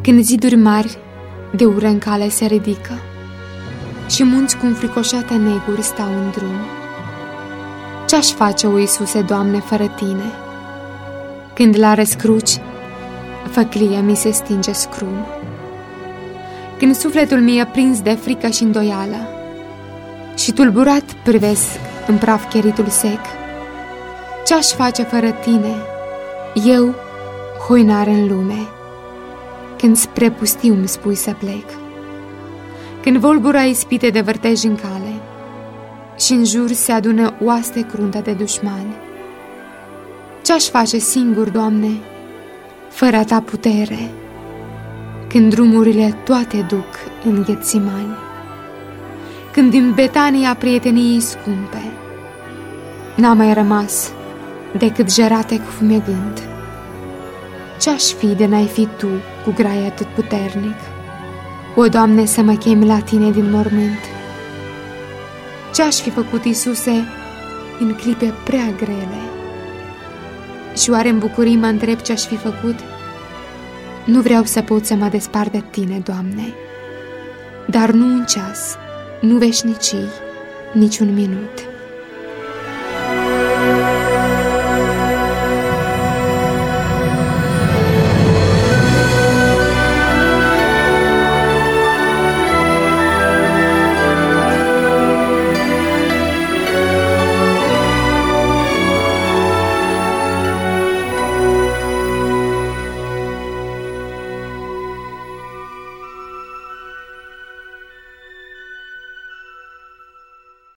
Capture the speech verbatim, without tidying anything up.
Când ziduri mari de ură în cale se ridică și munți cu înfricoșate neguri stau în drum, ce-aș face, o Iisuse, Doamne, fără Tine? Când la răscruci făclia mi se stinge scrum, când sufletul mi e prins de frică și îndoială și tulburat privesc în praf cheritul sec, ce-aș face fără Tine, eu, hoinar în lume, când spre pustiu îmi spui să plec? Când volbură ispite de vârtej în cale și în jur se adună oaste cruntă de dușmani, ce-aș face singur, Doamne, fără a Ta putere, când drumurile toate duc în Ghetsimani, când din Betania prieteniei scumpe n-a mai rămas decât jerate cu fumegând? Ce-aș fi de n-ai fi Tu cu grai atât puternic, o, Doamne, să mă chemi la Tine din mormânt? Ce-aș fi făcut, Iisuse, în clipe prea grele? Și oare în bucurii mă întreb ce-aș fi făcut? Nu vreau să pot să mă despart de Tine, Doamne, dar nu un ceas, nu veșnicii, nici un minut.